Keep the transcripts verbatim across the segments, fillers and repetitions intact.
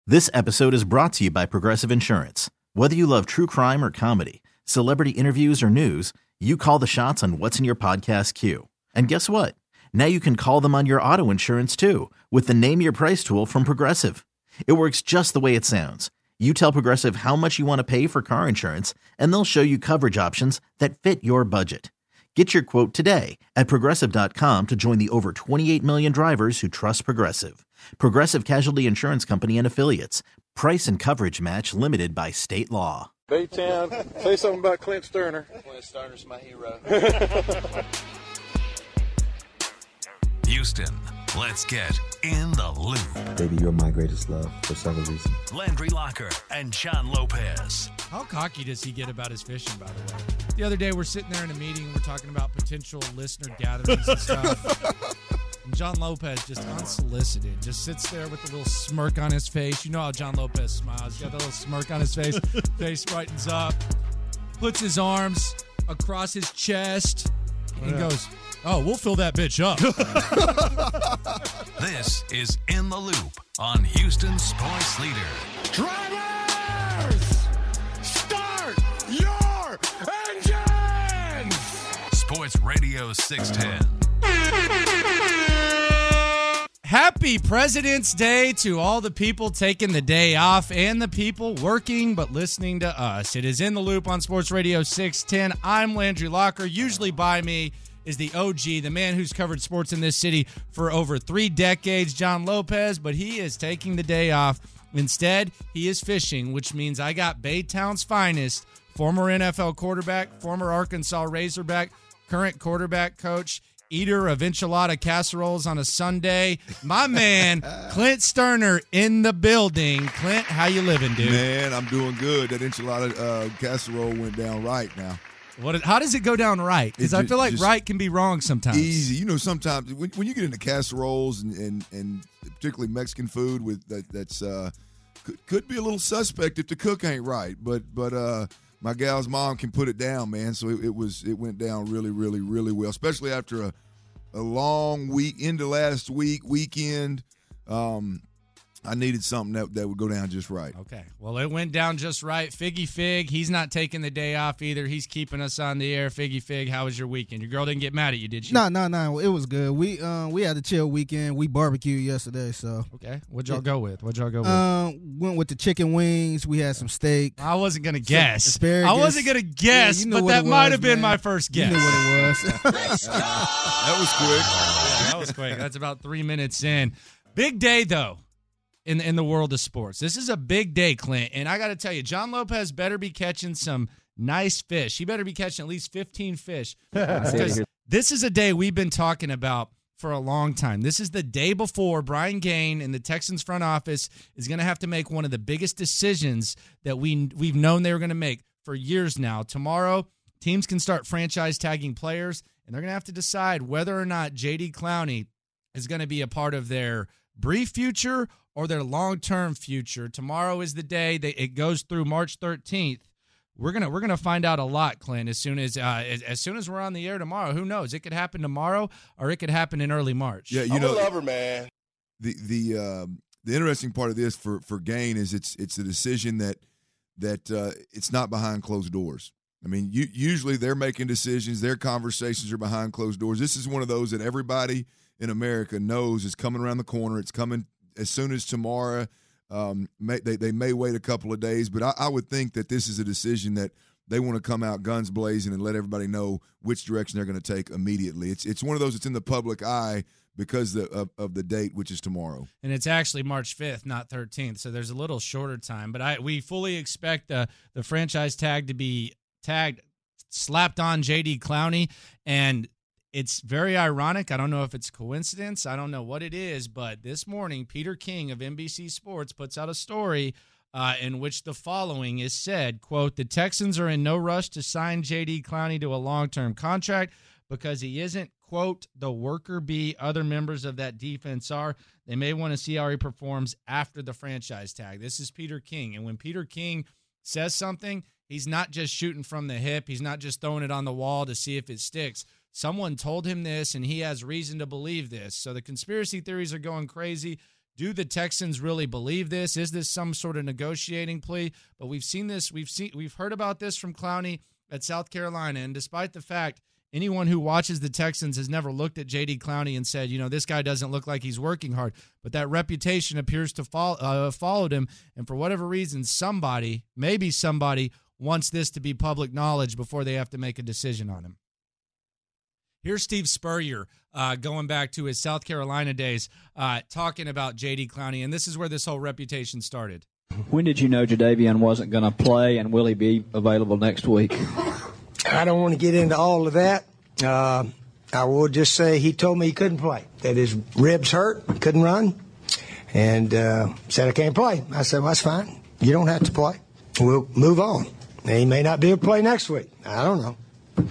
This episode is brought to you by Progressive Insurance. Whether you love true crime or comedy, celebrity interviews or news, you call the shots on what's in your podcast queue. And guess what? Now you can call them on your auto insurance too with the Name Your Price tool from Progressive. It works just the way it sounds. You tell Progressive how much you want to pay for car insurance, and they'll show you coverage options that fit your budget. Get your quote today at Progressive dot com to join the over twenty-eight million drivers who trust Progressive. Progressive Casualty Insurance Company and Affiliates. Price and coverage match limited by state law. Baytown, say something about Clint Sterner. Clint Sterner's my hero. Houston, let's get in the loop. Baby, you're my greatest love for several reasons. Landry Locker and John Lopez. How cocky does he get about his fishing, by the way? The other day, we're sitting there in a meeting, and we're talking about potential listener gatherings and stuff. And John Lopez, just unsolicited, just sits there with a little smirk on his face. You know how John Lopez smiles. He's got that little smirk on his face. Face brightens up. Puts his arms across his chest and Yeah. goes, oh, we'll fill that bitch up. This is In the Loop on Houston's Sports Leader. Drivers, start your engines! Sports Radio six ten. Happy President's Day to all the people taking the day off and the people working but listening to us. It is In the Loop on Sports Radio six ten. I'm Landry Locker. Usually by me is the O G, the man who's covered sports in this city for over three decades, John Lopez, but he is taking the day off. Instead, he is fishing, which means I got Baytown's finest, former N F L quarterback, former Arkansas Razorback, current quarterback coach, eater of enchilada casseroles on a Sunday, my man, Clint Sterner in the building. Clint, how you living, dude? Man, I'm doing good. That enchilada uh, casserole went down right now. What? How does it go down right? Because I ju- feel like just right can be wrong sometimes. Easy. You know, sometimes when, when you get into casseroles and, and, and particularly Mexican food with that, that's uh, could, could be a little suspect if the cook ain't right. But but uh, my gal's mom can put it down, man. So it, it was it went down really, really, really well, especially after a, a long week into last week, weekend. Um, I needed something that, that would go down just right. Okay. Well, it went down just right. Figgy Fig, he's not taking the day off either. He's keeping us on the air. Figgy Fig, how was your weekend? Your girl didn't get mad at you, did she? No, no, no. It was good. We um we had a chill weekend. We barbecued yesterday, so. Okay. What'd y'all go with? What'd y'all go with? Um, went with the chicken wings. We had some steak. I wasn't going to guess. Asparagus. I wasn't going to guess, Yeah, you knew but what that it might was, have been man. my first guess. You knew what it was. That was quick. Yeah, that was quick. That's about three minutes in. Big day, though, in, in the world of sports. This is a big day, Clint. And I got to tell you, John Lopez better be catching some nice fish. He better be catching at least fifteen fish. Because this is a day we've been talking about for a long time. This is the day before Brian Gain and the Texans front office is going to have to make one of the biggest decisions that we, we've known they were going to make for years now. Tomorrow, teams can start franchise tagging players, and they're going to have to decide whether or not J D. Clowney is going to be a part of their brief future or their long-term future. Tomorrow is the day that it goes through March thirteenth. We're gonna we're gonna find out a lot, Clint, as soon as uh, as, as soon as we're on the air tomorrow. Who knows? It could happen tomorrow, or it could happen in early March. Yeah, you I'm know, a lover, man. the the um, the interesting part of this for for Gain is it's it's a decision that that uh, it's not behind closed doors. I mean, you, usually they're making decisions, their conversations are behind closed doors. This is one of those that everybody in America knows is coming around the corner. It's coming as soon as tomorrow. Um, may, they they may wait a couple of days, but I, I would think that this is a decision that they want to come out guns blazing and let everybody know which direction they're going to take immediately. It's it's one of those that's in the public eye because the, of, of the date, which is tomorrow. And it's actually March fifth, not thirteenth, so there's a little shorter time. But I we fully expect the the franchise tag to be tagged, slapped on J D. Clowney, and it's very ironic. I don't know if it's coincidence. I don't know what it is, but this morning, Peter King of N B C Sports puts out a story uh, in which the following is said, quote, the Texans are in no rush to sign J D. Clowney to a long-term contract because he isn't, quote, the worker bee other members of that defense are. They may want to see how he performs after the franchise tag. This is Peter King. And when Peter King says something, he's not just shooting from the hip. He's not just throwing it on the wall to see if it sticks. Someone told him this, and he has reason to believe this. So the conspiracy theories are going crazy. Do the Texans really believe this? Is this some sort of negotiating plea? But we've seen this. We've seen. We've heard about this from Clowney at South Carolina. And despite the fact anyone who watches the Texans has never looked at J D. Clowney and said, you know, this guy doesn't look like he's working hard. But that reputation appears to follow, uh, followed him. And for whatever reason, somebody, maybe somebody, wants this to be public knowledge before they have to make a decision on him. Here's Steve Spurrier uh, going back to his South Carolina days, uh, talking about J D. Clowney, and this is where this whole reputation started. When did you know Jadeveon wasn't going to play, and will he be available next week? I don't want to get into all of that. Uh, I will just say he told me he couldn't play, that his ribs hurt, couldn't run, and uh, said, I can't play. I said, well, that's fine. You don't have to play. We'll move on. He may not be able to play next week. I don't know.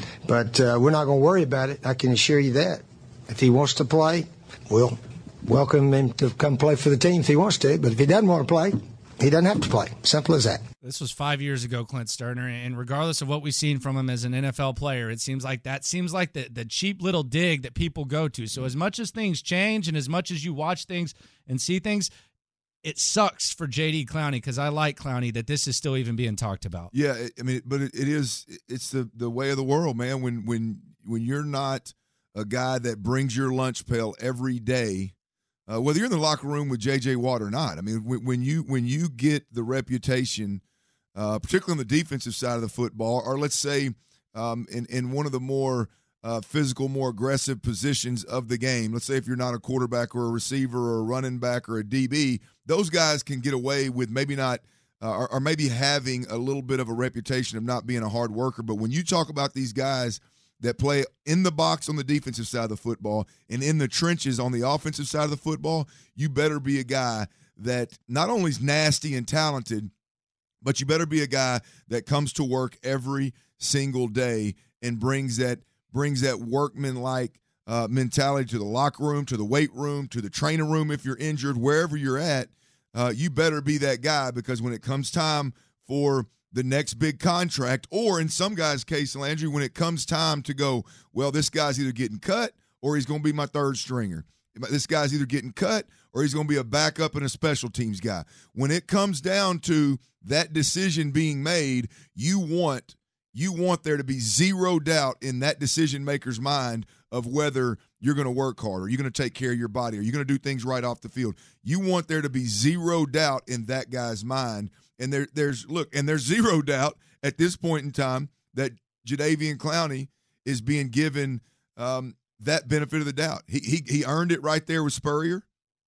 But uh, we're not going to worry about it. I can assure you that. If he wants to play, we'll welcome him to come play for the team if he wants to. But if he doesn't want to play, he doesn't have to play. Simple as that. This was five years ago, Clint Sterner, and regardless of what we've seen from him as an N F L player, it seems like that seems like the, the cheap little dig that people go to. So as much as things change and as much as you watch things and see things, it sucks for J D. Clowney, because I like Clowney, that this is still even being talked about. Yeah, I mean, but it, it is it's the, the way of the world, man. When when when you're not a guy that brings your lunch pail every day, uh, whether you're in the locker room with J J. Watt or not, I mean, when, when you when you get the reputation, uh, particularly on the defensive side of the football, or let's say um, in in one of the more uh, physical, more aggressive positions of the game, let's say if you're not a quarterback or a receiver or a running back or a D B. Those guys can get away with maybe not uh, or, or maybe having a little bit of a reputation of not being a hard worker. But when you talk about these guys that play in the box on the defensive side of the football and in the trenches on the offensive side of the football, you better be a guy that not only is nasty and talented, but you better be a guy that comes to work every single day and brings that brings that workman-like uh, mentality to the locker room, to the weight room, to the training room if you're injured, wherever you're at. Uh, you better be that guy, because when it comes time for the next big contract, or in some guys' case, Landry, when it comes time to go, well, this guy's either getting cut or he's going to be my third stringer. This guy's either getting cut or he's going to be a backup and a special teams guy. When it comes down to that decision being made, you want you want there to be zero doubt in that decision maker's mind of whether you're going to work hard, or you're going to take care of your body, or you're going to do things right off the field. You want there to be zero doubt in that guy's mind. And there, there's look, and there's zero doubt at this point in time that Jadeveon Clowney is being given um, that benefit of the doubt. He, he he earned it right there with Spurrier,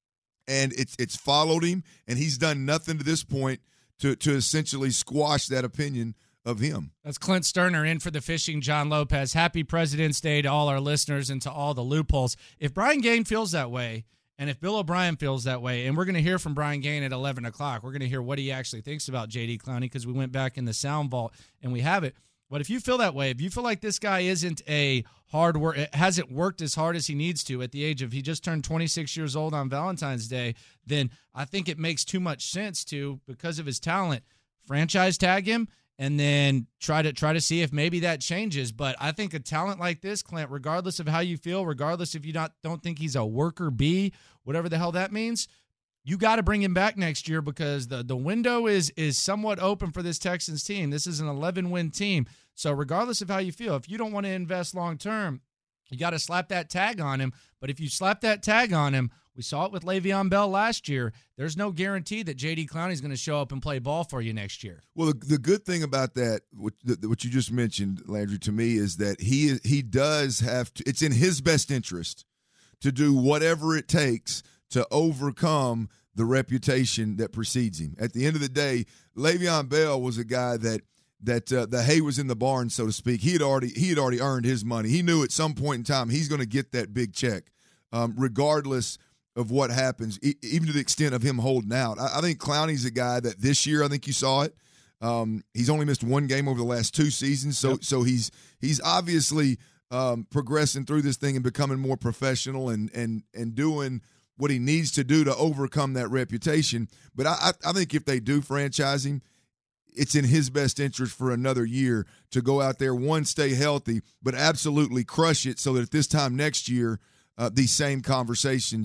and it's it's followed him, and he's done nothing to this point to to essentially squash that opinion of him. That's Clint Sterner in for the Fishing John Lopez. Happy President's Day to all our listeners and to all the loopholes. If Brian Gaine feels that way, and if Bill O'Brien feels that way, and we're going to hear from Brian Gaine at eleven o'clock, we're going to hear what he actually thinks about J D. Clowney, because we went back in the sound vault and we have it. But if you feel that way, if you feel like this guy isn't a hard work, hasn't worked as hard as he needs to at the age of, he just turned twenty-six years old on Valentine's Day, then I think it makes too much sense to, because of his talent, franchise tag him and then try to try to see if maybe that changes. But I think a talent like this, Clint, regardless of how you feel, regardless if you not don't think he's a worker bee, whatever the hell that means, you got to bring him back next year, because the, the window is is somewhat open for this Texans team. This is an eleven-win team. So regardless of how you feel, if you don't want to invest long-term, you got to slap that tag on him. But if you slap that tag on him, we saw it with Le'Veon Bell last year, there's no guarantee that J D. Clowney is going to show up and play ball for you next year. Well, the, the good thing about that, what, the, what you just mentioned, Landry, to me, is that he he does have to – it's in his best interest to do whatever it takes to overcome the reputation that precedes him. At the end of the day, Le'Veon Bell was a guy that that uh, the hay was in the barn, so to speak. He had already he had already earned his money. He knew at some point in time he's going to get that big check, um, regardless of what happens, e- even to the extent of him holding out. I, I think Clowney's a guy that this year, I think you saw it. Um, he's only missed one game over the last two seasons, so yep. so he's he's obviously um, progressing through this thing and becoming more professional and and and doing what he needs to do to overcome that reputation. But I, I think if they do franchise him, it's in his best interest for another year to go out there, one, stay healthy, but absolutely crush it, so that at this time next year, uh, these same conversations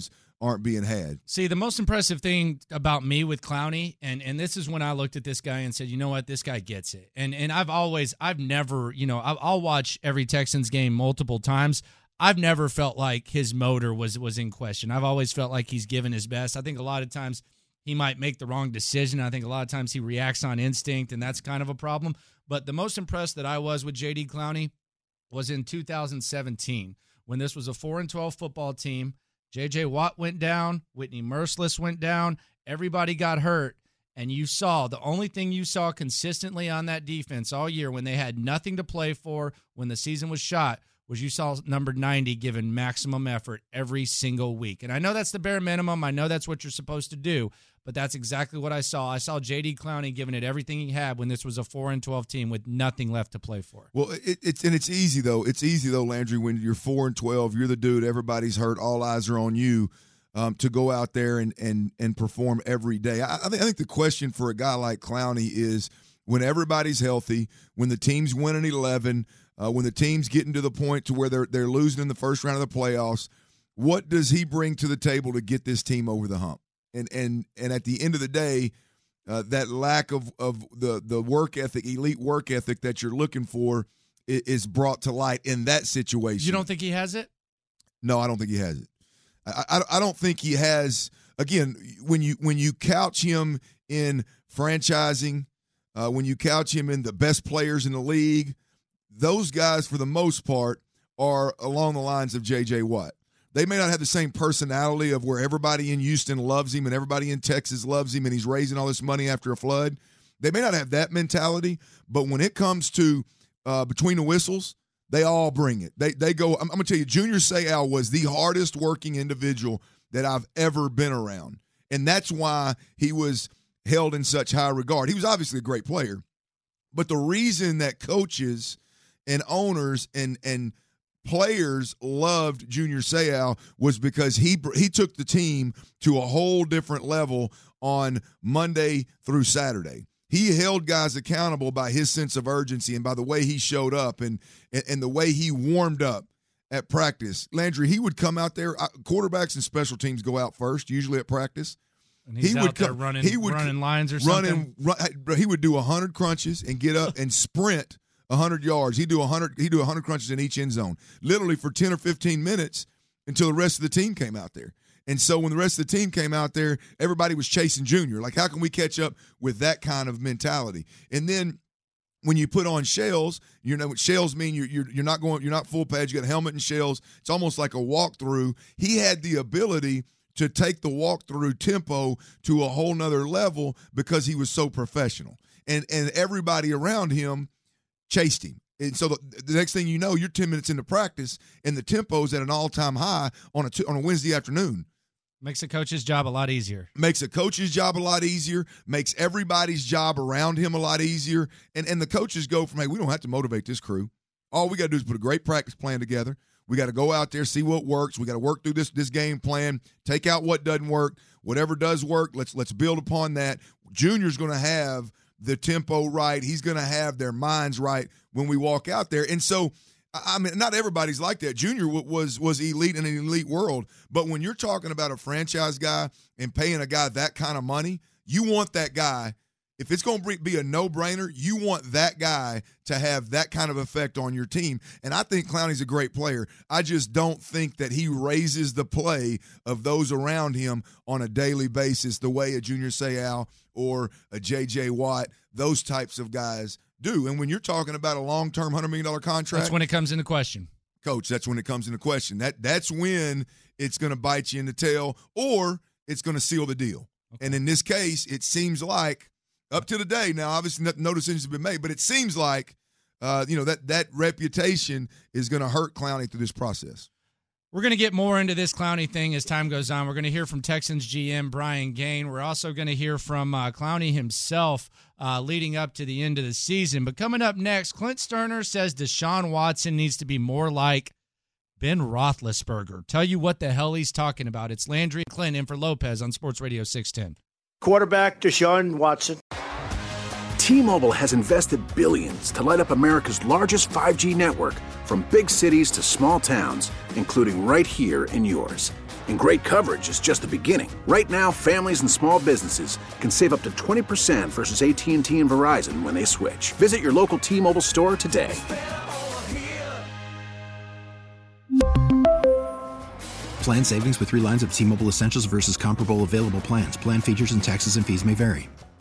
aren't being had. See, the most impressive thing about me with Clowney, and and this is when I looked at this guy and said, you know what, this guy gets it. And and I've always, I've never, you know, I'll, I'll watch every Texans game multiple times. I've never felt like his motor was was in question. I've always felt like he's given his best. I think a lot of times he might make the wrong decision. I think a lot of times he reacts on instinct, and that's kind of a problem. But the most impressed that I was with J D. Clowney was in two thousand seventeen when this was a four and twelve football team. J J. Watt went down. Whitney Merciless went down. Everybody got hurt. And you saw, the only thing you saw consistently on that defense all year when they had nothing to play for, when the season was shot, was you saw number ninety given maximum effort every single week. And I know that's the bare minimum. I know that's what you're supposed to do. But that's exactly what I saw. I saw J D. Clowney giving it everything he had when this was a four and twelve team with nothing left to play for. Well, it, it's and it's easy though. It's easy though, Landry. When you're four and twelve, you're the dude. Everybody's hurt. All eyes are on you um, to go out there and and and perform every day. I, I think I think the question for a guy like Clowney is when everybody's healthy, when the team's winning eleven, uh, when the team's getting to the point to where they're they're losing in the first round of the playoffs. What does he bring to the table to get this team over the hump? And and and at the end of the day, uh, that lack of, of the, the work ethic, elite work ethic that you're looking for is, is brought to light in that situation. You don't think he has it? No, I don't think he has it. I, I, I don't think he has. Again, when you when you couch him in franchising, uh, when you couch him in the best players in the league, those guys for the most part are along the lines of J J. Watt. They may not have the same personality of where everybody in Houston loves him and everybody in Texas loves him and he's raising all this money after a flood. They may not have that mentality, but when it comes to uh, between the whistles, they all bring it. They they go, I'm, I'm going to tell you, Junior Seau was the hardest working individual that I've ever been around. And that's why he was held in such high regard. He was obviously a great player, but the reason that coaches and owners and and players loved Junior Seau was because he he took the team to a whole different level on Monday through Saturday. He held guys accountable by his sense of urgency and by the way he showed up and and, and the way he warmed up at practice. Landry, he would come out there. Quarterbacks and special teams go out first, usually at practice. And he's he out would there come, running, he would running lines or running, something. Run, he would do one hundred crunches and get up and sprint one hundred yards. He'd do one hundred, he'd do one hundred crunches in each end zone, literally for ten or fifteen minutes until the rest of the team came out there. And so when the rest of the team came out there, everybody was chasing Junior. Like, how can we catch up with that kind of mentality? And then when you put on shells, you know what shells mean. You're, you're, you're not going, you're not full pads. You got a helmet and shells. It's almost like a walkthrough. He had the ability to take the walkthrough tempo to a whole nother level because he was so professional. And and everybody around him chased him. And so the, the next thing you know, you're ten minutes into practice, and the tempo's at an all-time high on a t- on a Wednesday afternoon. Makes a coach's job a lot easier. Makes a coach's job a lot easier. Makes everybody's job around him a lot easier. And and the coaches go from, hey, we don't have to motivate this crew. All we got to do is put a great practice plan together. We got to go out there, see what works. We got to work through this this game plan, take out what doesn't work. Whatever does work, let's let's build upon that. Junior's going to have the tempo right. He's going to have their minds right when we walk out there. And so, I mean, not everybody's like that. Junior was was elite in an elite world, but when you're talking about a franchise guy and paying a guy that kind of money, you want that guy. If it's going to be a no-brainer, you want that guy to have that kind of effect on your team. And I think Clowney's a great player. I just don't think that he raises the play of those around him on a daily basis the way a Junior Seau or a J J. Watt, those types of guys do. And when you're talking about a long-term one hundred million dollars contract. That's when it comes into question. Coach, that's when it comes into question. That That's when it's going to bite you in the tail or it's going to seal the deal. Okay. And in this case, it seems like up to the day, now obviously no decisions have been made, but it seems like uh, you know that that reputation is going to hurt Clowney through this process. We're going to get more into this Clowney thing as time goes on. We're going to hear from Texans G M Brian Gaine. We're also going to hear from uh, Clowney himself uh, leading up to the end of the season. But coming up next, Clint Sterner says Deshaun Watson needs to be more like Ben Roethlisberger. Tell you what the hell he's talking about. It's Landry and Clint in for Lopez on Sports Radio six ten. Quarterback Deshaun Watson. T-Mobile has invested billions to light up America's largest five G network, from big cities to small towns, including right here in yours. And great coverage is just the beginning. Right now, families and small businesses can save up to twenty percent versus A T and T and Verizon when they switch. Visit your local T-Mobile store today. Plan savings with three lines of T-Mobile Essentials versus comparable available plans. Plan features and taxes and fees may vary.